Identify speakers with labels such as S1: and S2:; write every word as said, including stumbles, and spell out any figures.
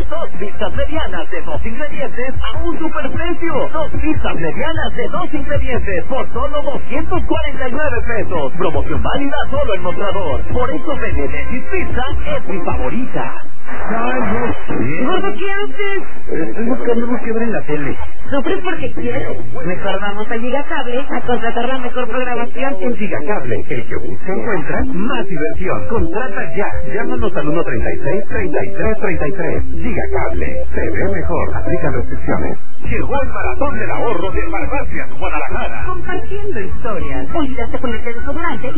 S1: dos pizzas medianas de dos ingredientes a un superprecio. Dos pizzas medianas de dos ingredientes por solo doscientos cuarenta y nueve pesos. Promoción válida solo en Mostrador. Por eso Benedetti Pizza es mi favorita.
S2: Gordo, ¿qué haces?
S3: Estoy buscando algo que ver en la tele.
S2: Sufres porque quieres. Mejor vamos a Gigacable a contratar la mejor programación.
S3: En Gigacable, el que busca encuentra más diversión. Contrata ya. Llámanos al uno treinta y seis, treinta y tres, treinta y tres. Gigacable. Se ve mejor. Aplican restricciones.
S4: Llegó el maratón del ahorro de Farmacias Guadalajara.
S2: Compartiendo historias. Olvidaste ponerte desodorante